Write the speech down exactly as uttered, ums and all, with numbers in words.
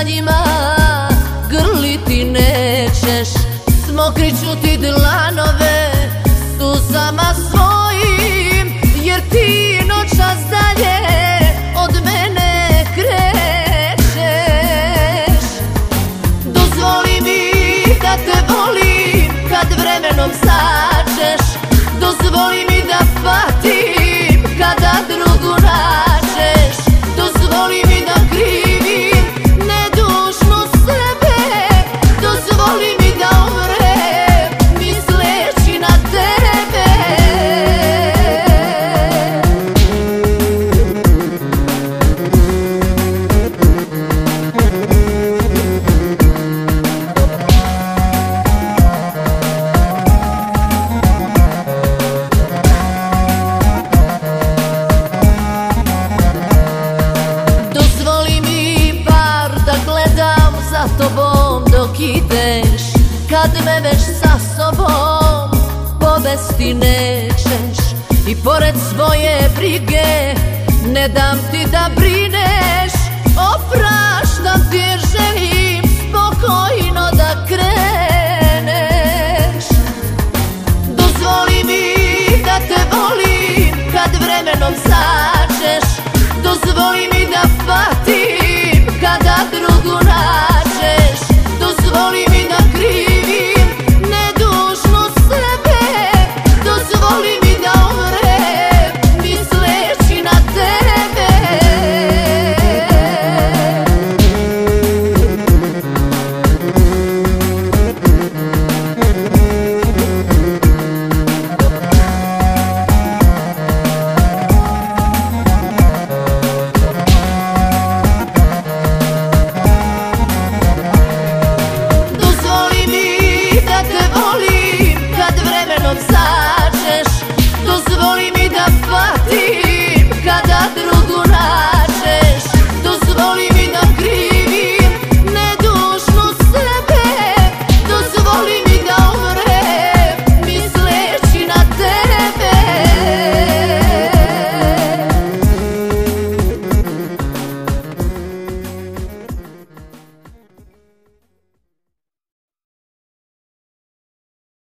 sa njima grliti nećeš, smokrit ću ti dlanove suzama svojim, jer ti noćas dalje od mene krećeš. Dozvoli mi da te volim kad vremenom sačeš, dozvoli mi da patim kada drugu nađeš, dozvoli mi da krivim nedužno sebe, dozvoli mi da umrem misleći na tebe. Tobom dok ideš, kad me već sa sobom povesti nećeš, i pored svoje brige ne dam ti da brineš, opraštam